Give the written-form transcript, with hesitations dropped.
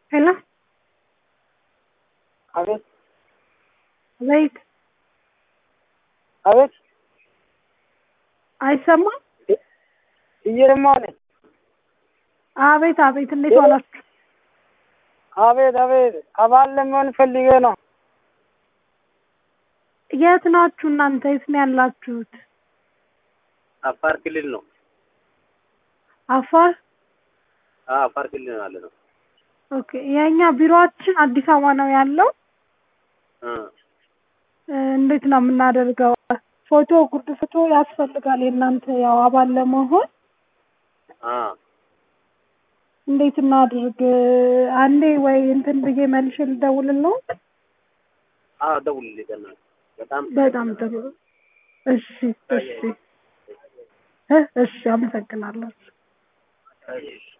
Hello? Avet, Wait. Avet, አይሰማ? እየሰማሁ ነኝ። አቤት አቤት፣ እንዴት ዋላችሁ? አቤት አቤት፣ አባል ለመሆን ፈልጌ ነው። የት ናችሁ እናንተ? የት ነው ያላችሁት? አፋር ክልል ነው። አፋር? አፋር ክልል ነው ያለነው። ኦኬ። የኛ ቢሮአችን አዲስ አበባ ነው ያለው። እንዴት ነው የምናደርገው? ፎቶ ጉርድ ፎቶ ያስፈልጋል የእናንተ ያው አባል ለመሆን። እንዴት እናድርግ? አንዴ ወይ እንትን ብዬ መልሼ ልደውልልህ? ደውልልኝ። በጣም ጥሩ። እሺ እሺ እሺ፣ አመሰግናለሁ።